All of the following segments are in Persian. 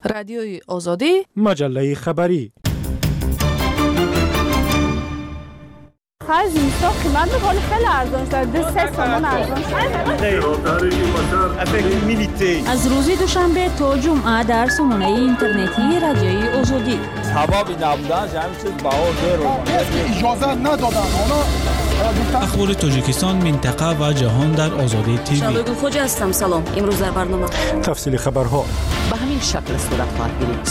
رادیوی آزادی، مجله خبری. خرج نیستا قیمت بخوری خیلی ارزان شده، 3 تومان ارزان شده. از روزی دوشنبه تا جمعه در سامانه اینترنتی رادیوی آزادی. هوا بی نبودن همین چیز باور دارو. اجازه ندادن اخبار تاجیکستان، منطقه و جهان در آزادی تیوی. شبگل خوج هستم. سلام. امروز در برنامه تفصیل خبرها به همین شکل صورت خواهد گرفت.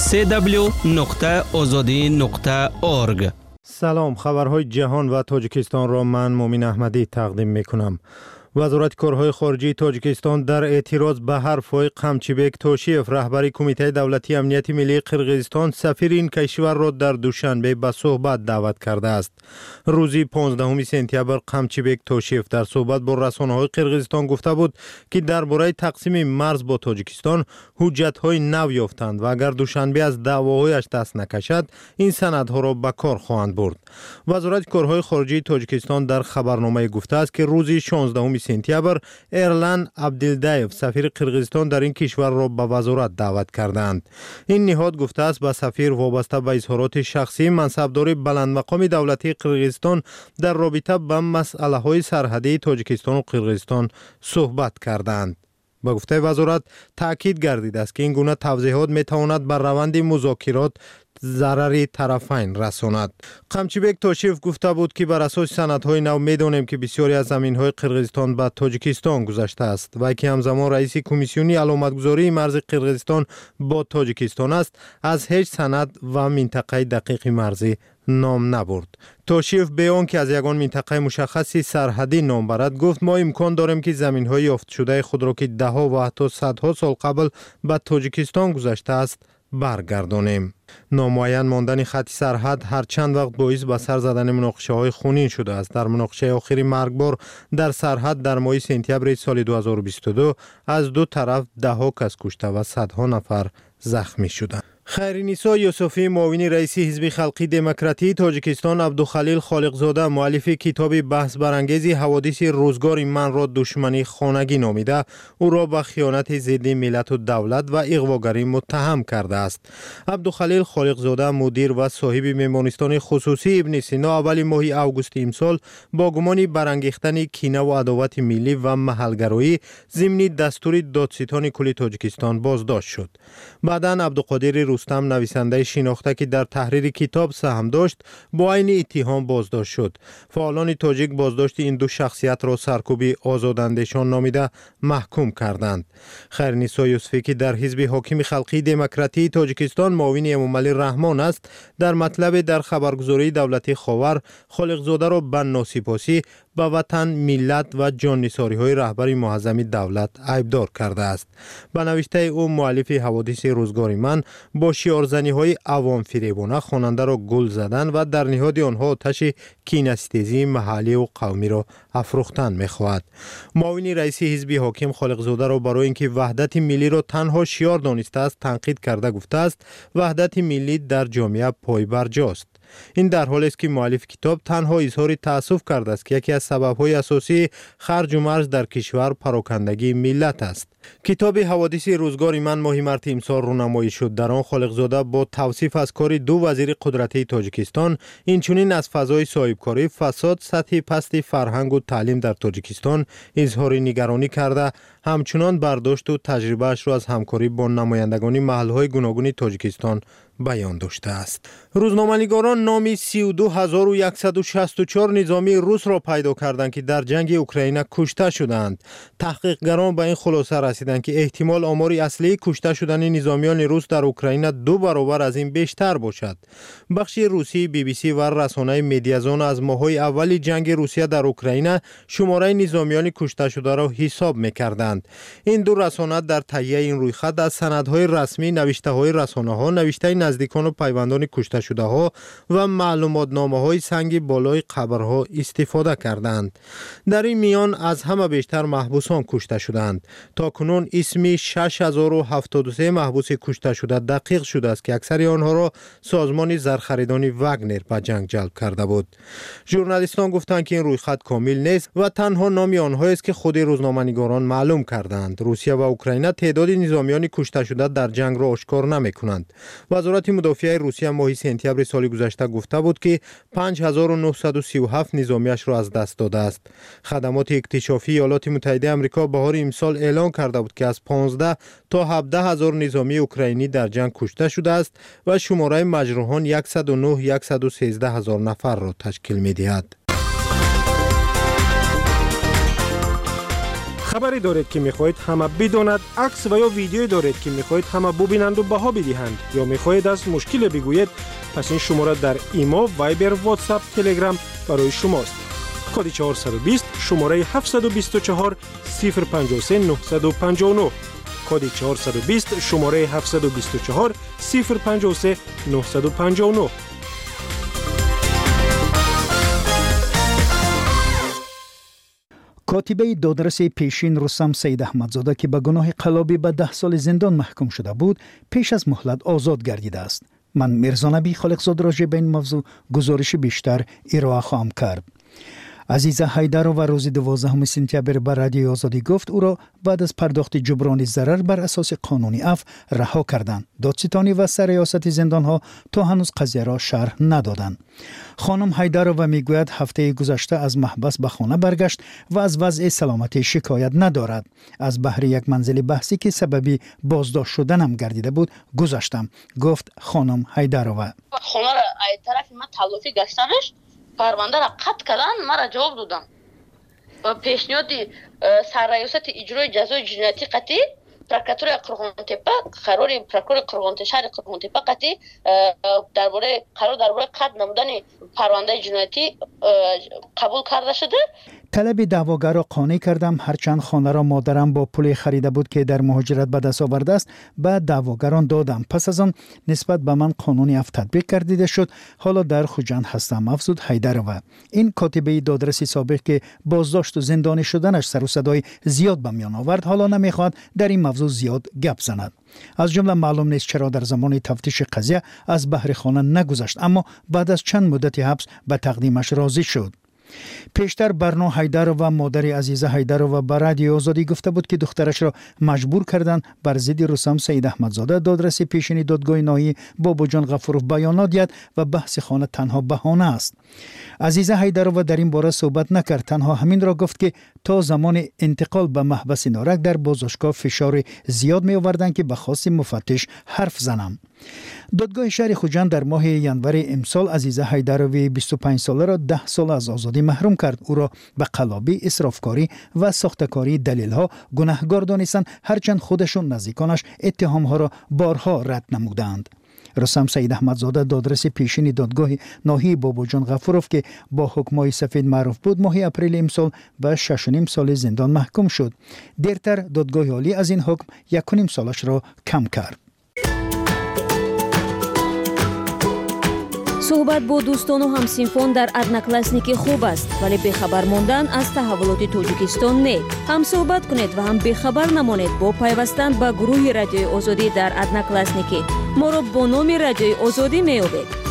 www.azadi.org. سلام، خبرهای جهان و تاجیکستان را من مومن احمدی تقدیم میکنم. وزارت کارهای خارجه تاجیکستان در اعتراض به حرفهای قمچیبک توشیف رهبر کمیته دولتی امنیت ملی قرقیزستان سفیر این کشور را در دوشنبه به صحبت دعوت کرده است. روزی 15 سپتامبر قمچیبک توشیف در صحبت با رسانه‌های قرقیزستان گفته بود که درباره تقسیم مرز با تاجیکستان حجت‌های نو یافتند و اگر دوشنبه از دعواهایش دست نکشد این سندها را به کار خواهند برد. وزارت کارهای خارجه تاجیکستان در خبرنامه گفته است که روزی 16 سپتامبر ایرلان عبدالدایف سفیر قرقیزستان در این کشور را به وزارت دعوت کردند. این نهاد گفته است به سفیر وابسته به اظهارات شخصی منصبدار بلند مقام دولتی قرقیزستان در رابطه با مسائل سرحدی تاجیکستان و قرقیزستان صحبت کردند. با گفته وزارت تاکید گردیده است که این گونه توضیحات میتواند بر روند مذاکرات ضرری طرفین رساند. قمچیبک توشیف گفته بود که بر اساس سندهای نو میدانیم که بسیاری از زمینهای قرقیزستان به تاجیکستان گذشته است و که همزمان رئیس کمیسیونی علامتگذاری مرز قرقیزستان با تاجیکستان است، از هیچ سند و منطقه دقیق مرزی نام نبرد. توشیف بیان که از یگان منطقه مشخصی سرحدی نام برد گفت ما امکان داریم که زمینهای یافت شده خود را که دهها و حتی صدها سال قبل به تاجیکستان گذشته است برگردانیم. نامعین ماندن خط سرحد هر چند وقت باعث به سر زدن مناقشه های خونین شده است. در مناقشه آخری مرگبار در سرحد در ماه سپتامبر سال 2022 از دو طرف دهها کس کشته و صدها نفر زخمی شدند. خیرنیسا یوسفی معاون رئیس حزب خلقی دموکراتی تاجیکستان عبدالخلیل خالقزاده مؤلف کتاب بحث برانگیز حوادث روزگار من را دشمنی خانگی نامیده او را به خیانت ضد ملت و دولت و اغواگری متهم کرده است. عبدالخلیل خالقزاده مدیر و صاحب میمانستان خصوصی ابن سینا اول ماه اوگوست امسال با گمان برانگیختن کینه و عداوت ملی و محلگرایی ضمن دستور دادستان کل تاجیکستان بازداشت شد. بعداً عبدالقادر رستم نویسنده شناخته که در تحریر کتاب سهم داشت با عین اتهام بازداشت شد. فعالان تاجیک بازداشت این دو شخصیت را سرکوبی آزاداندیشان نامیده محکوم کردند. خیرنیسا یوسفی که در حزب حاکم خلقی دموکراتی تاجیکستان معاون امامعلی رحمان است در مطلب در خبرگزاری دولتی خاور خالقزاده را به ناسپاسی به وطن، ملت و جاننثاری های رهبر معظم دولت عیبدار کرده است. به نوشته او مؤلف حوادث روزگار من با شعارزنی های عوام فریبانه خواننده را گل زدن و در نهاد آنها آتش کینه‌ستیزی محلی و قومی را افروختن می‌خواهد. معاون رئیس حزب حاکم خالقزاده را برای اینکه وحدت ملی را تنها شعار دانسته است تنقید کرده گفته است وحدت ملی در جامعه پایبرجاست. این در حالی است که مؤلف کتاب تنها اظهار تأسف کرده است که یکی از سبب‌های اساسی خرج و مرج در کشور پراکندگی ملت است. کتاب حوادث روزگار من ماه مارس امسال رونمایی شد. در آن خالقزاده با توصیف از کار دو وزیر قدرتی تاجیکستان اینچنین از فضای صاحبکاری، فساد، سطح پست فرهنگ و تعلیم در تاجیکستان اظهار نگرانی کرده همچنان برداشت و تجربه‌اش را از همکاری با نمایندگان محل‌های گوناگون تاجیکستان بیان داشته است. روزنامه‌نگاران نام 32164 نظامی روس را پیدا کردند که در جنگ اوکراین کشته شدند. تحقیقگران به این خلاصه رسیدند که احتمال آمار اصلی کشته شدن نظامیان روس در اوکراین 2 برابر از این بیشتر باشد. بخش روسی BBC و رسانه مدیازون از ماه‌های اول جنگ روسیه در اوکراین شماره نظامیان کشته شده را حساب می‌کردند. این دو رسانه در تهیه این رویخط از سندهای رسمی، نوشته‌های رسانه‌ها، نوشته نزدیکان و پیوندان کشته شده ها و معلومات نامه های سنگ بالای قبرها استفاده کردند. در این میان از همه بیشتر محبوسان کشته شدند. تا کنون اسم 6073 محبوس کشته شده دقیق شده است که اکثر آنها را سازمان زرخریدانی واگنر به جنگ جلب کرده بود. ژورنالیستان گفتند که این رویخط کامل نیست و تنها نام آنهایی است که خود روزنامه‌نگاران معلوم کردند. روسیه و اوکراین تعداد نظامیان کشته شده در جنگ را آشکار نمی‌کنند. وزارت مدافع روسیه ماه سپتامبر سال گذشته گفته بود که 5937 نظامیش را از دست داده است. خدمات اکتشافی ایالات متحده آمریکا بهار امسال اعلام کرده بود که از 15 تا 17 هزار نظامی اوکراینی در جنگ کشته شده است و شماره مجروحان 109 هزار نفر را تشکیل می‌دهد. خبری دارید که می‌خواهید همه بداند، عکس و یا ویدیویی دارید که می‌خواهید همه ببینند و بها بدهند یا می‌خواهید از مشکل بگویید، پس این شماره در ایما، وایبر، واتساپ، تلگرام برای شماست. کد 420 شماره 724 053 959 کد 420 شماره 724 053 959. کاتبه دادرس پیشین رستم سید احمدزاده که به گناه قلابی به 10 سال زندان محکوم شده بود، پیش از مهلت آزاد گردیده است. من میرزا نبی خالقزاد راجع به این موضوع گزارش بیشتر ارائه خواهم کرد. عزیزه حیدرو و روز 12 سپتامبر به رادیوی آزادی گفت او را بعد از پرداخت جبران ضرر بر اساس قانونی عفو رها کردند. دادستانی و سرریاست زندانها تا هنوز قضیه را شرح ندادند. خانم حیدرو میگوید هفته گذشته از محبس به خانه برگشت و از وضع سلامتی شکایت ندارد. از بهر یک منزل بحثی که سببی بازداشت شدنم گردیده بود گذشتم، گفت خانم حیدرو. خانه را ای طرف ما تلافی گشتنش پرونده را قطع کردن، ما را جواب دادن و پیشنهاد سرریاست اجرای جزای جنایتی قطعی پروکاتور قرغنتپه قرار پروکاتور قرغنتپه شهر قرغنتپه قطعی درباره قطع نمودن پرونده جنایتی قبول کرده شده. طلب دعواگر را قانع کردم، هرچند خانه را مادرم با پول خریده بود که در مهاجرت به دست آورده است به دعواگران دادم. پس از آن نسبت به من قانونی عفو تطبیق گردیده شد. حالا در خوجند هستم، افزود حیدرو. این کاتبه دادرسی سابق که بازداشت و زندانی شدنش سر و صدای زیاد به میان آورد، حالا نمیخواد در این موضوع زیاد گپ زند. از جمله معلوم نیست چرا در زمان تفتیش قضیه از بهر خانه نگذشت، اما بعد از چند مدت حبس به تقدیمش راضی شد. پیشتر برنا حیدرو و مادر عزیزه حیدرو و به رادیوی آزادی گفته بود که دخترش را مجبور کردند بر ضد رستم سید احمدزاده دادرس پیشین دادگاه نهایی باباجان غفورov بیانات دهد و بحث خانه تنها بهانه است. عزیزه حیدرو در این باره صحبت نکرد، تنها همین را گفت که تا زمان انتقال به محبس نارک در بازداشتگاه فشار زیاد می آوردند که به خواست مفتش حرف زنم. دادگاه شهر خوجند در ماه ینور امسال عزیزه حیدروی 25 ساله را 10 سال از آزادی محروم کرد. او را به قلابی، اسرافکاری و ساختکاری دلیل‌ها گناهکار دانستند، هرچند خودشون نزدیکانش اتهام‌ها را بارها رد نمودند. رستم سید احمدزاده دادرس پیشین دادگاه نهایی باباجان غفورov که با حکمای سفید معروف بود، ماه اپریل امسال به 6.5 سال زندان محکوم شد. دیرتر دادگاه عالی از این حکم 1.5 سالش را کم کرد. صحبت با دوستان و همسینفون در ادناکلاسنیکی خوب است، ولی بخبر موندن از تحولات تاجیکستان نه. هم صحبت کنید و هم بخبر نمانید با پیوستن به گروه رادیوی آزادی در ادناکلاسنیکی. ما را با نام رادیوی آزادی می‌یابید.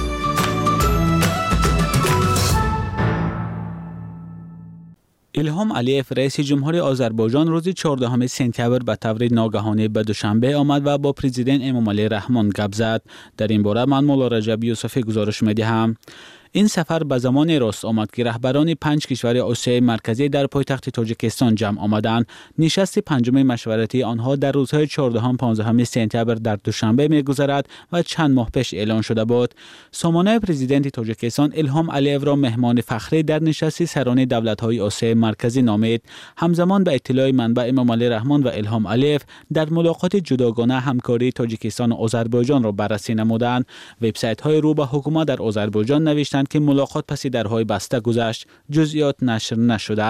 الهام علیف رئیس جمهوری آذربایجان روز 14 سپتامبر به طور ناگهانی به دوشنبه آمد و با پرزیدنت امامعلی رحمان گپ زد. در این باره من مولا رجب یوسفی گزارش می‌دهم. این سفر به زمان راست آمد که رهبران 5 کشور آسیای مرکزی در پایتخت تاجیکستان جمع آمدند. نشست پنجم مشورتی آنها در روزهای 14 و 15 سپتامبر در دوشنبه می‌گذرد و چند ماه پیش اعلان شده بود. سامانه پرزیدنت تاجیکستان الهام علیف را مهمان فخری در نشست سران دولت‌های آسیای مرکزی نامید. همزمان به اطلاع منبع امامعلی رحمان و الهام علیف در ملاقات جداگانه همکاری تاجیکستان و آذربایجان را بررسی نمودند. وبسایت‌های رو به حکومت در آذربایجان نوشتند که ملاقات پس درهای بسته گذشت، جزئیات نشر نشده است.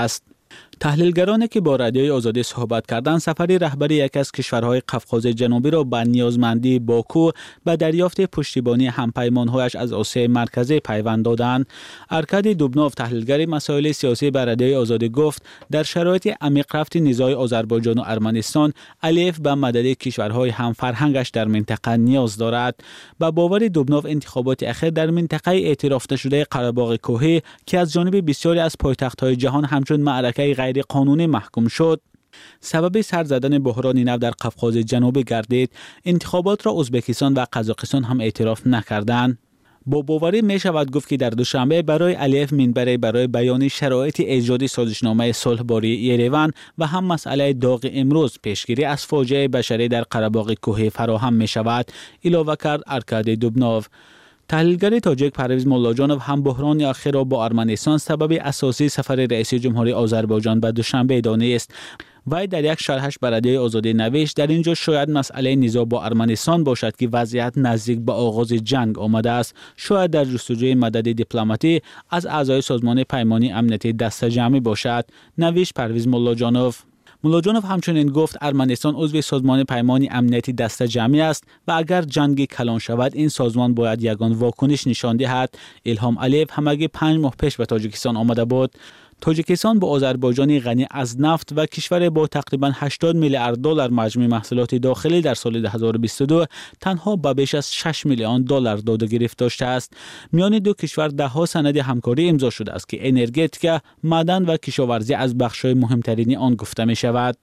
تحلیلگرانی که با رادیوی آزادی صحبت کردند سفری رهبری یک از کشورهای قفقاز جنوبی را به نیازمندی باکو به دریافت پشتیبانی همپیمان‌هایش از آسیای مرکزی پیوند دادند. ارکادی دوبنوف تحلیلگر مسائل سیاسی به رادیوی آزادی گفت در شرایط عمیق رفت نزاع آذربایجان و ارمنستان الیف به مدد کشورهای همفرهنگش در منطقه نیاز دارد. با باور دوبنوف انتخابات اخیر در منطقه اعتراف نشده قره‌باغ کوهی که از جانب بسیاری از پایتخت‌های جهان همچون معرکه غیر قانونی محکوم شد سبب سر زدن بحران نو در قفقاز جنوبی گردید. انتخابات را ازبکستان و قزاقستان هم اعتراف نکردند. با باوری می شود گفت که در دوشنبه برای الیف منبری برای بیان شرایط ایجاد سازشنامه صلح باری یریون و هم مسئله داغ امروز پیشگیری از فاجعه بشری در قره‌باغ کوهی فراهم می شود اضافه کرد ارکادی دوبنوف. تحلیلگر تاجیک پرویز مولاجانوف هم بحران اخیر را با ارمنستان سبب اساسی سفر رئیس جمهوری آذربایجان به دوشنبه دانست. وی در یک شرحش به رادیوی آزادی نوشت در اینجا شاید مسئله نزاع با ارمنستان باشد که وضعیت نزدیک به آغاز جنگ آمده است. شاید در جستجوی مدد دیپلماتی از اعضای سازمان پیمانی امنیتی دست جمعی باشد، نوشت پرویز مولاجانوف. مولاجانوف همچنین گفت ارمنستان عضو سازمان پیمانی امنیتی دست جمعی است و اگر جنگ کلان شود این سازمان باید یگان واکنش نشان دهد. الهام علیف همگی 5 ماه پیش به تاجیکستان آمده بود. تاجیکستان با آذربایجان غنی از نفت و کشور با تقریبا 80 میلیارد دلار مجموع محصولات داخلی در سال 2022 تنها به بیش از 6 میلیون دلار داده گرفت داشته است. میان دو کشور دهها سند همکاری امضا شده است که انرژتیک، معدن و کشاورزی از بخش‌های مهمترین آن گفته می شود.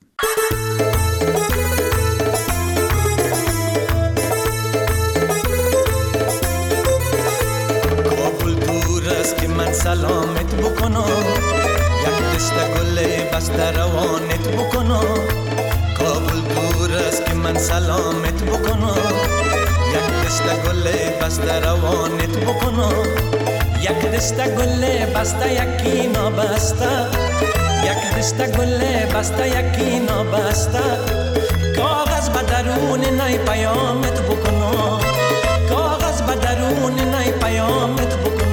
کابل دور است که من سلامت بکنم، یک دست گل بسته روانت بکنم. کابل دور است که من سلامت بکنم، یک دست گل بسته روانت بکنم. یک دست گل بسته یکی نابسته، یک دست گل بسته یکی نابسته. کاغذ به درون نای پیامت بکنم، کاغذ به درون نای پیامت بکنم.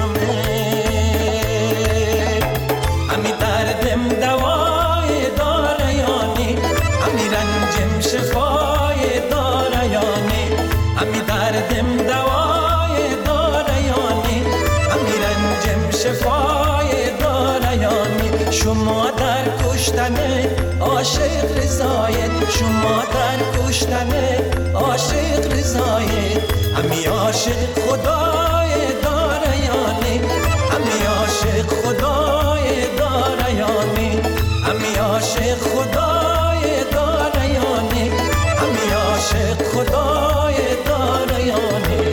امی دردم دوای داره یانی، امی رنجم شفای داره یانی. امی دردم دوای داره یانی، امی رنجم شفای داره یانی. شما در کشتن عاشق رضایت، شما در کشتن عاشق رضایت. امی عاشق خدای داره یانی، امی عاشق خدای داره یانی. امی عاشق خدای داره یانی، امی عاشق خدای داره یانی.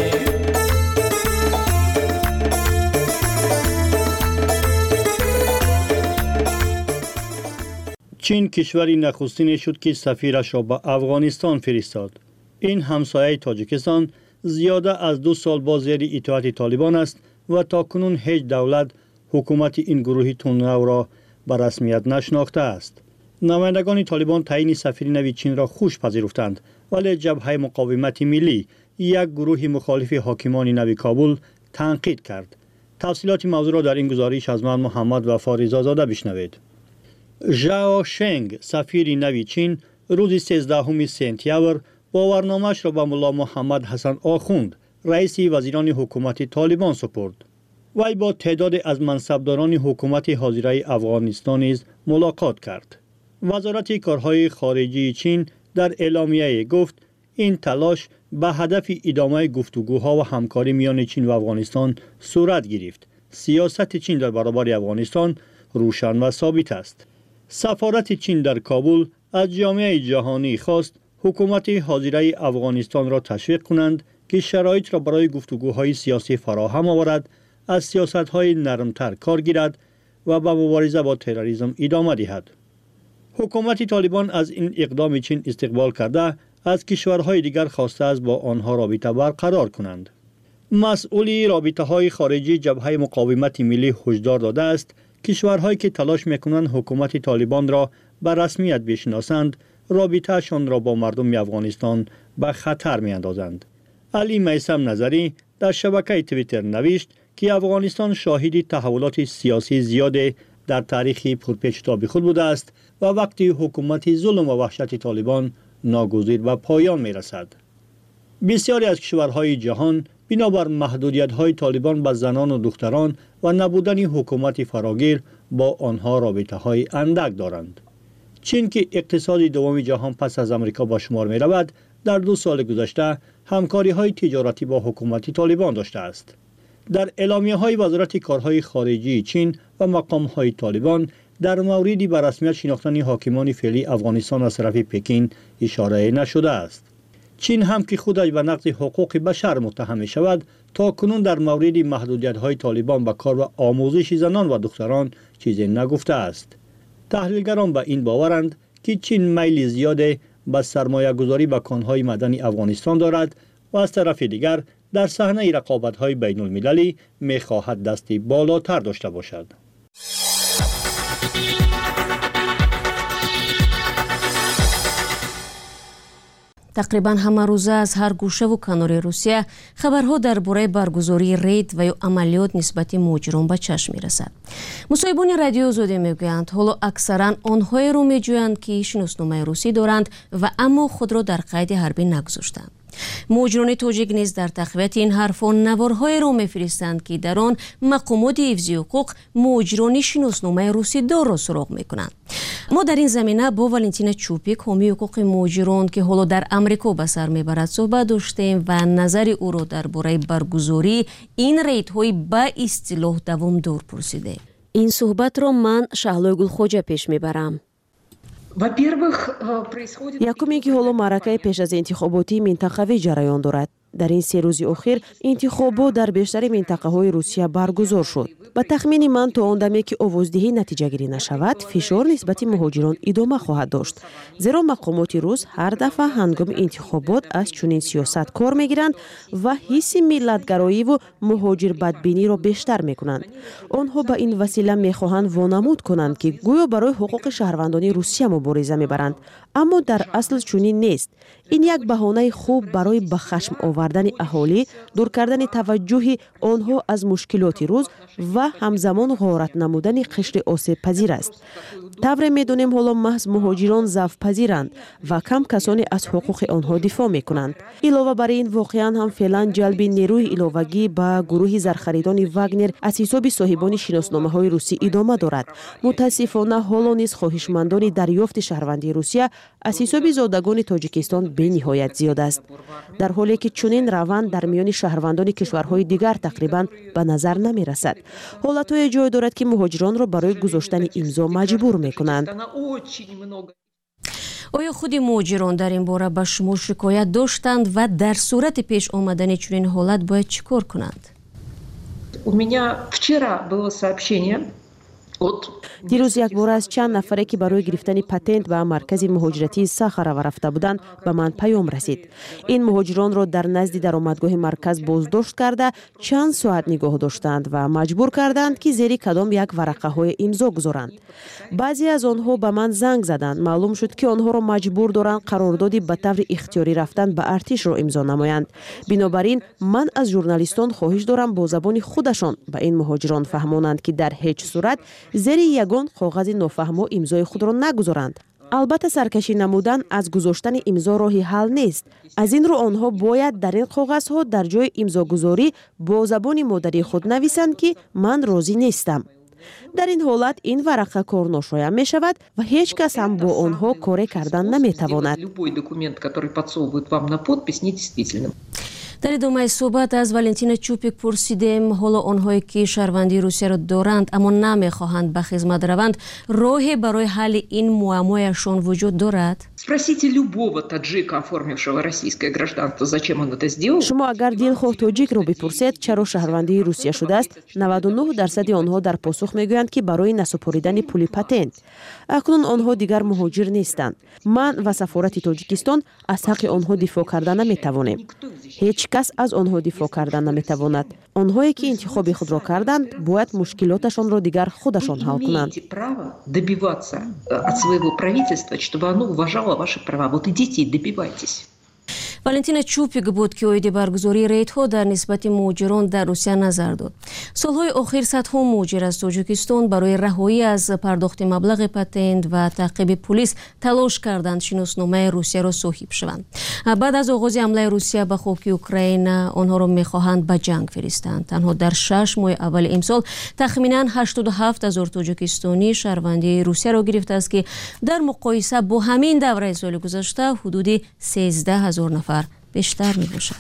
چین کشوری نخستین شد که سفیرش را به افغانستان فرستاد. این همسایه تاجیکستان زیاده از 2 سال با زیر اطاعت طالبان است و تاکنون هیچ دولت حکومت این گروه تندرو را به رسمیت نشناخته است. نمایندگان طالبان تعیین سفیر نو چین را خوش پذیرفتند، ولی جبهه مقاومت ملی یک گروه مخالف حاکمان نو کابل تنقید کرد. تفصیلات موضوع را در این گزارش از من محمد وفا رضازاده بشنوید. ژائو شنگ سفیر نو چین روز 13 سپتامبر باورنامه‌اش را به ملا محمد حسن آخوند رئیس وزیران حکومت طالبان سپرد. وی با تعداد از منصبداران حکومت حاضره افغانستان نیز ملاقات کرد. وزارت کارهای خارجه چین در اعلامیه گفت این تلاش به هدف ادامه گفتگوها و همکاری میان چین و افغانستان صورت گرفت. سیاست چین در برابر افغانستان روشن و ثابت است. سفارت چین در کابل از جامعه جهانی خواست حکومت حاضره افغانستان را تشویق کنند که شرایط را برای گفتگوهای سیاسی فراهم آورد، از سیاست‌های نرمتر کار گیرد و به مبارزه با تروریسم ادامه دهد. حکومت طالبان از این اقدام چین استقبال کرده از کشورهای دیگر خواسته است با آنها رابطه برقرار کنند. مسئول رابطه‌های خارجی جبهه مقاومت ملی هشدار داده است کشورهایی که تلاش می‌کنند حکومت طالبان را به رسمیت بشناسند رابطه‌شان را با مردم افغانستان به خطر می‌اندازند. علی میثم نظری در شبکه توییتر نوشت که افغانستان شاهد تحولات سیاسی زیاد در تاریخ پرپیچ‌وتاب خود بوده است و وقتی حکومت ظلم و وحشت طالبان ناگزیر به پایان می رسد. بسیاری از کشورهای جهان بنابر محدودیت‌های طالبان به زنان و دختران و نبودن حکومت فراگیر با آنها رابطه‌های اندک دارند. چین که اقتصاد دوم جهان پس از آمریکا به شمار می رود، در 2 سال گذشته همکاری‌های تجارتی با حکومت طالبان داشته است. در اعلامیه‌های وزارت کارهای خارجی چین و مقام‌های طالبان در موردی به رسمیت شناختن حاکمان فعلی افغانستان از طرف پکین اشاره نشده است. چین هم که خودش به نقض حقوق بشر متهم می شود، تا کنون در مورد محدودیت‌های طالبان به کار و آموزش زنان و دختران چیزی نگفته است. تحلیلگران به این باورند که چین میل زیاد به سرمایه گذاری به کانهای معدنی افغانستان دارد و از طرف دیگر در صحنه رقابت‌های بین المللی می خواهد دستی بالاتر داشته باشد. تقریبا همه روزه از هر گوشه و کنار روسیه خبرها درباره برگزاری رید و یا عملیات نسبت مهاجران به چشم میرسد. مصاحبان رادیو آزادی میگویند حالا اکثرا آنهای رو میجویند که شناسنامه روسی دارند و اما خود را در قید حربی نگذاشتند. مهاجران تاجیک نیز در تقویت این حرفان نوارهای را میفرستند که در آن مقامات حفظی حقوق مهاجران شناسنامه روسی دار را سراغ میکنند. ما در این زمینه با والنتینا چوپیک حامی حقوق مهاجران که حالا در امریکا به سر میبرد صحبت داشتیم و نظر او را درباره برگزاری این ریدهای به اصطلاح دوامدار پرسیده. این صحبت را من شهلای گلخوجه پیش میبرم. یکمی که حالا معرکه پیش از انتخاباتی منطقوی جریان دارد. در این 3 روز اخیر انتخابات در بیشتر منطقه های روسیه برگزار شد. به تخمین من تا آن دمی که آوازدهی نتیجه گیری نشود، فشار نسبت مهاجران ادامه خواهد داشت. زیرا مقامات روس هر دفعه هنگام انتخابات از چنین سیاست کار میگیرند و حس ملتگرایی و مهاجر بدبینی را بیشتر میکنند. آنها به این وسیله میخواهند وانمود کنند که گویا برای حقوق شهروندان روسیه مبارزه میبرند، اما در اصل چنین نیست. این یک بهانه خوب برای به خشم آوردن اهالی، دور کردن توجه آنها از مشکلات روز و همزمان غارت نمودن قشر آسیب پذیر است. طور میدونیم حالا محض مهاجران ضعف پذیرند و کم کسانی از حقوق آنها دفاع میکنند. علاوه بر این واقعا هم فعلا جلب نیروی علاوگی به گروه زرخریدان واگنر از حساب صاحبان شناسنامه های روسی ادامه دارد. متاسفانه حالا نیز خواهشمندان دریافت شهروندی روسیه از حساب زادگان تاجیکستان به نهایت زیاد است، در حالی که چنین روند در میان شهروندان کشورهای دیگر تقریبا به نظر نمی رسد. حالتهای جای دارد که مهاجران را برای گذاشتن امضا مجبور می کنند. آیا خود مهاجران در این باره به شما شکایت داشتند و در صورت پیش آمدن چنین حالت باید چیکار کنند؟ دیروز یک بار از چند نفره که برای گرفتن پتنت به مرکز مهاجرتی ساخاروو رفته بودند به من پیام رسید. این مهاجران را در نزد درآمدگاه مرکز بازداشت کرده چند ساعت نگاه داشتند و مجبور کردند که زیر کدام یک ورقه های امضا گذارند. بعضی از آنها به من زنگ زدند. معلوم شد که آنها را مجبور دارند قراردادی به طور اختیاری رفتن به ارتش را امضا نمایند. بنابراین من از ژورنالیستان خواهش دارم با زبان خودشان به این مهاجران فهمانند که در هیچ صورت زیر یگان کاغذ نافهم و امضای خود را نگذارند. البته سرکشی نمودن از گذاشتن امضا راهی حل نیست. از این رو آنها باید در این کاغذها در جای امضاگذاری با زبان مادری خود نویسند که من راضی نیستم. در این حالت این ورقه کار ناشایع می شود و هیچ کس هم با آنها کاری کردن نمی تواند. در ادامه صحبت از والنتینا چوپیک پرسیدیم حالا آنهایی که شهروندی روسیه را دارند اما نمیخواهند به خدمت روند، راهی برای حل این معمایشان وجود دارد؟ شما اگر دلخواه تاجیک را بپرسید چرا شهروندی روسیه شده است، 99% آنها در پاسخ میگویند که برای نسپاریدن پول پتنت. اکنون آنها دیگر مهاجر نیستند. من و سفارت تاجیکستان از حق آنها دفاع کردن نمیتوانیم. هیچ کس از آنها دفاع کردن نمیتواند. آنهایی که انتخاب خود را کردند باید مشکلاتشان را دیگر خودشان حل کنند. ولنتینا چوپیگ بود که اوید برگزاری ریدها در نسبت مهاجران در روسیه نظر داد. سالهای اخیر صدها مهاجر از تاجیکستان برای رهایی از پرداخت مبلغ پتنت و تعقیب پلیس تلاش کردند شناسنامه روسیه را صاحب شوند. بعد از آغاز حمله روسیه به خاک اوکراین آنها را می‌خواهند به جنگ فرستند. تنها در 6 ماه اول امسال تخمیناً 87,000 تاجیکستانی شهروندی روسیه را گرفته است که در مقایسه با همین دوره سال گذشته حدود 13,000 نفر بیشتر می باشد.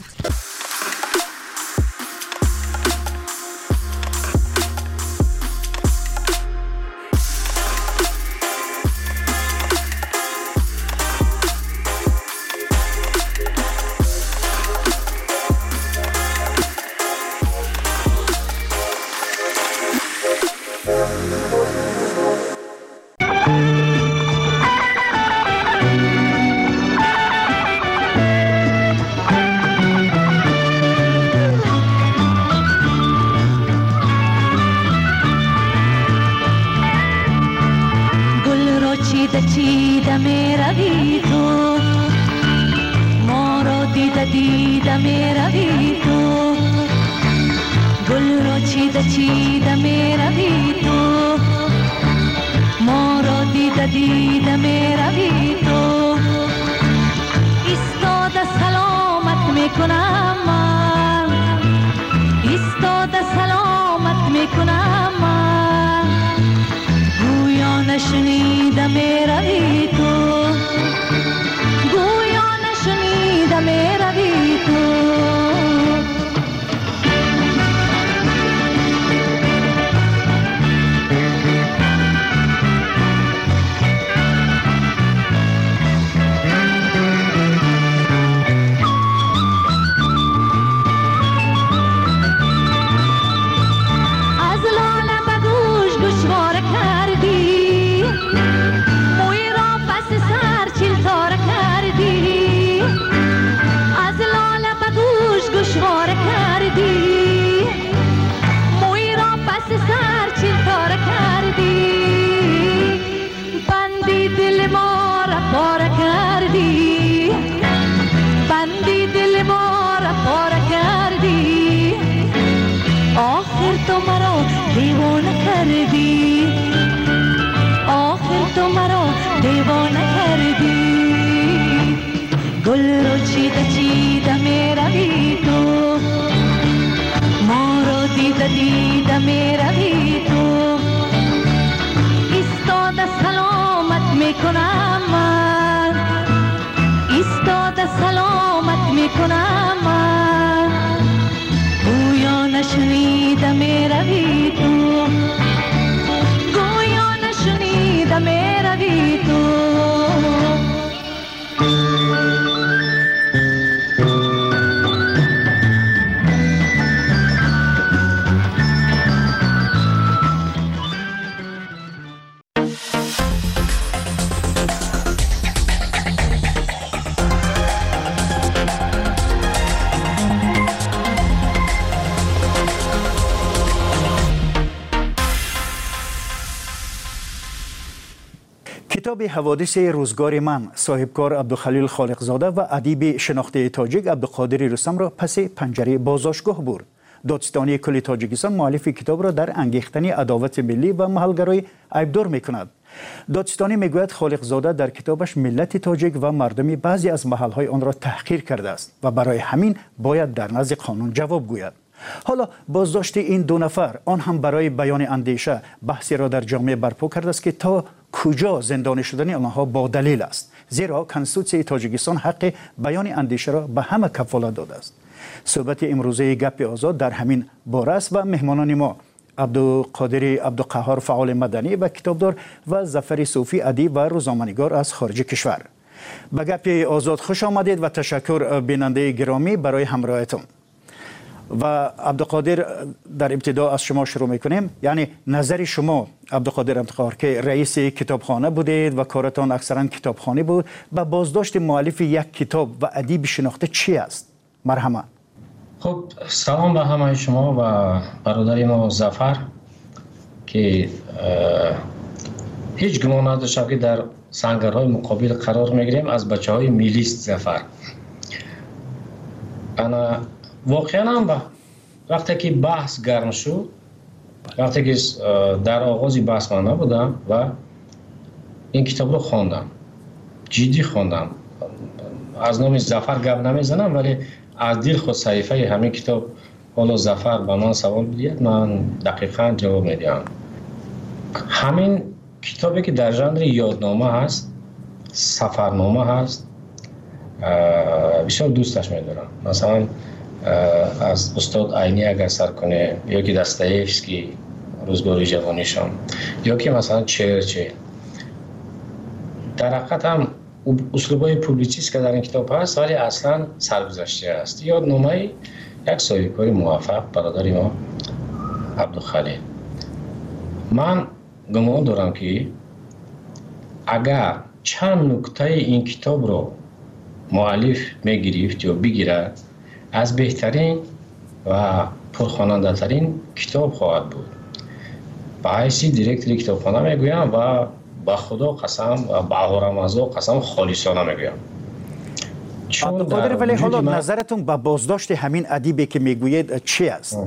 کتاب حوادث روزگار من صاحبکار عبدالخلیل خالقزاده و ادیب شناخته تاجیک عبدالقادر رستم را پس پنجره بازداشتگاه برد. دادستانی کل تاجیکستان مؤلف کتاب را در انگیختن عداوت ملی و محلگرایی عیبدار می‌کند. دادستانی میگوید خالقزاده در کتابش ملت تاجیک و مردمی بعضی از محل‌های آن را تحقیر کرده است و برای همین باید در نزد قانون جواب گوید. حالا بازداشت این دو نفر آن هم برای بیان اندیشه بحثی را در جامعه برپا کرده است که تا کجا زندانی شدن آنها با دلیل است، زیرا کنستیتوسیون تاجیکستان حق بیان اندیشه را به همه کفالت داده است. صحبت امروزه گپ آزاد در همین باره است و مهمانان ما عبدالقادر عبدالقهار فعال مدنی و کتابدار و ظفر صوفی ادیب و روزنامه‌نگار از خارج کشور. به گپ آزاد خوش آمدید و تشکر بیننده گرامی برای همراهیتون. و عبدالقادر در ابتدا از شما شروع میکنیم. یعنی نظر شما عبدالقادر عبدالقهار که رئیس کتابخانه بودید و کارتان اکثرا کتابخانه بود، با بازداشت مؤلف یک کتاب و ادیب شناخته چی است؟ مرحمت. خب سلام به همه شما و برادر ما ظفر که هیچ گمان نداشتم که در سنگرهای مقابل قرار میگیریم. از بچه های میلیست ظفر انا واقعا هم وقتی که بحث گرم شد، وقتی که در آغاز بحث من نبودم و این کتاب رو خواندم، جدی خواندم، از نام ظفر گپ نمیزنم ولی از دل خود صحیفه همین کتاب حالا ظفر به من سوال بدید من دقیقاً جواب میدم. همین کتابی که در ژانر یادنامه هست، سفرنامه هست، بسیار دوستش میدارم. مثلا از استاد عینی اگر سر کنه یا که دستایفسکی روزگار جوانیشان یا که مثلا چرچیل، در حقیقت هم اسلوبای پوبلیسیست که در این کتاب هست ولی اصلا سرگذشته است. یادنامه یک صاحبکار موفق برادر ما عبدالخلیل. من گمان دارم که اگر چند نکته این کتاب رو مؤلف میگرفت یا بگیرد از بهترین و پرخواننده ترین کتاب خواهد بود. به حیث دیرکتور کتابخانه میگویم و با خدا قسم و با رمضان قسم خالصانه میگویم. عبدالقادر ولی حالا نظرتون به بازداشت همین ادیبی که میگوید چی است؟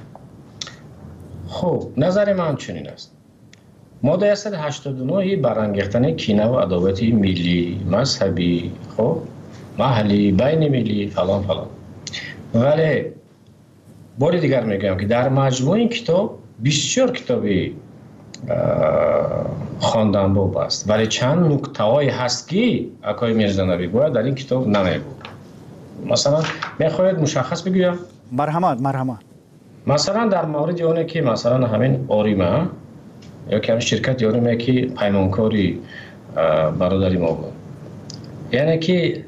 خب نظر من چنین است. ماده 189 برانگیختن کینه و عداوت ملی، مذهبی، خب محلی، بین ملی فلان فلان. ولی بار دیگر میگم که در مجموع این کتاب بسیار کتابی خواندن بود است ولی چند نکته‌ای هست که آقای میرزا نبی باید در این کتاب نمیبود. مثلا میخواید مشخص بگویم؟ مرحمت. مثلا در مورد اونه که مثلا همین آریمه یا که همین شرکت آریمه که پیمانکاری برادری ما بود، یعنی که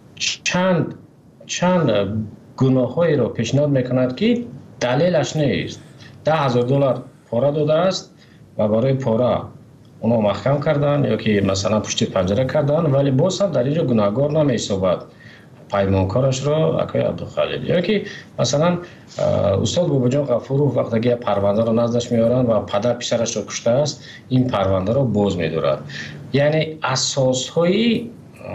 چند گناهایی رو پیشنهاد میکند که دلیلش نیست. $10,000 پاره داده است و برای پاره اونو محکم کردن یا که مثلا پشت پنجره کردن ولی باز هم در اینجا گناهگار نمی‌شود پیمانکارش رو آقای عبدالخلیل. یا که مثلا استاد باباجان غفورov وقتی که پرونده رو نزدش میارن و پدر پسرش رو کشته است این پرونده رو باز می‌دارد. یعنی اساس‌های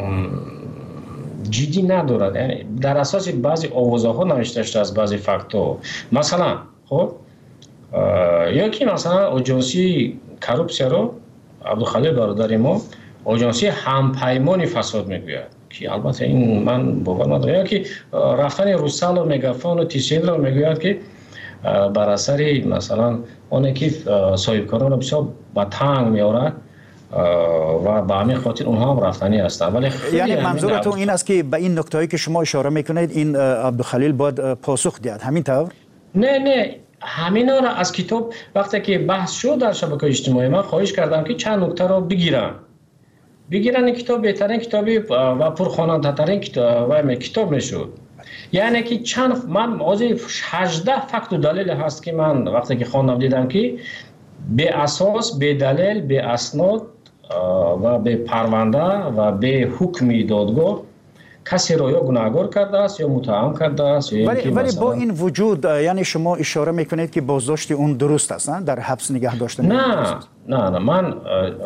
جدی ندارد. یعنی در اساس بعضی آوازه‌ها نوشته شده از بعضی فاکت‌ها. مثلا خب یا که مثلا آژانسی کروپسیا رو عبدالخلیل برادر ما آژانسی همپیمانی فساد میگوید که البته این من باور ندارم. یا که رفتن روسال و مگافون و تیسیل رو میگوید که بر اثر مثلا اونه که صاحبکاران رو بسیار به تنگ میارن و به همین خاطر اونها هم رفتنی هستن. ولی یعنی منظورتون این است که به این نکته‌ای که شما اشاره میکنید این عبدالخلیل باید پاسخ دهد همین طور؟ نه همینا را از کتاب وقتی که بحث شد در شبکه اجتماعی من خواهش کردم که چند نکته رو بگیرن این کتاب بهترین کتابی و پرخواننده ترین کتاب میشد. یعنی که من از 18 فکت و دلیل هست که من وقتی که خواندم دیدم که به اساس، به دلیل، به اسناد و به پرونده و به حکم دادگاه کسی را یا گناهکار کرده است یا متهم کرده است. ولی با این وجود یعنی شما اشاره میکنید که بازداشت اون درست است در حبس نگه داشتن؟ نه من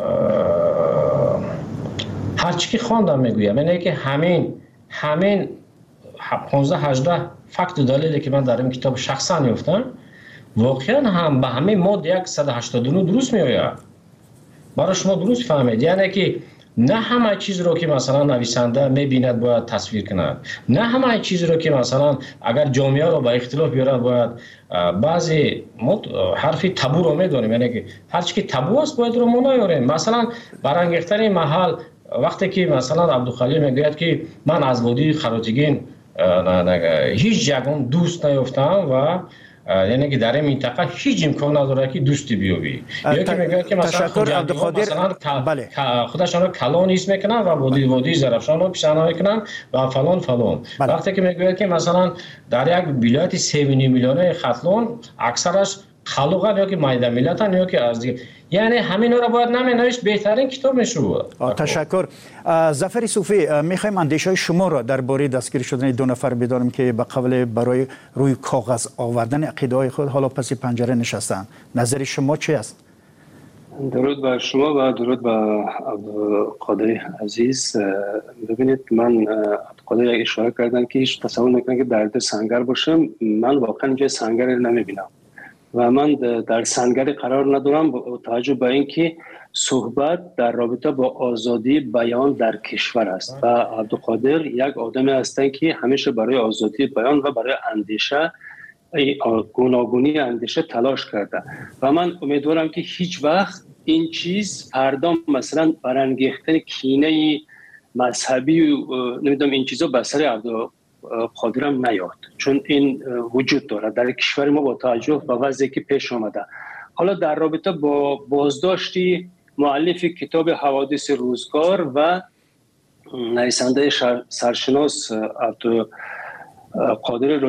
هرچی که خواندم میگویم یعنی که همین 15-18 فکت و دلیلی که من در این کتاب شخصا یافتم واقعا هم به همین ماده 189 درست میآید. برای شما درست فهمید. یعنی که نه همه چیز رو که مثلا نویسنده میبیند باید تصویر کند، نه همه چیز رو که مثلا اگر جامعه رو با اختلاف بیارد باید بعضی حرفی تابو رو میدونیم. یعنی که هر چی که تابو است باید رو ما نیاریم. مثلا برانگیختن محل وقتی که مثلا عبدالخلیل میگوید که من از وادی خراجگین هیچ جگون دوست نیافتم و یعنی که در این منطقه هیچ امکان نداره که دوستی بیابی. یا که میگه که مثلا خودشان رو کلان ایست میکنن و وادی زرفشان رو پیشانا میکنن و فلان. وقتی که میگه که مثلا در یک ولایت 3.5 میلیون ختلون اکثرش خلوقن یا که مایده ملتن یا که از دیگه، یعنی همین رو باید نمی‌نوشت بهترین کتاب میشود. تشکر. ظفر صوفی، میخوایم اندیشه‌های شما را درباره دستگیر شدن دو نفر بدانیم که به قول برای روی کاغذ آوردن عقیده‌های خود حالا پس پنجره نشستن. نظر شما چی است؟ درود بر شما و درود بر عبدالقادر عزیز. ببینید من عبدالقادر یک اشاره کردن که هیچ تصور نکنن که در سنگر باشم. من واقعا اینجا سنگر نمیبینم و من در سنگر قرار ندارم با توجه به اینکه صحبت در رابطه با آزادی بیان در کشور است و عبدالقادر یک آدمی هستند که همیشه برای آزادی بیان و برای اندیشه گوناگونی اندیشه تلاش کرده و من امیدوارم که هیچ وقت این چیز فردا مثلا برانگیختن کینه مذهبی و نمیدونم این چیزا به سر عبدالقادر هم نیاد، چون این وجود داره در کشور ما با توجه به وضعی که پیش آمده. حالا در رابطه با بازداشتی مؤلف کتاب حوادث روزگار و نویسنده سرشناس عبدالقادر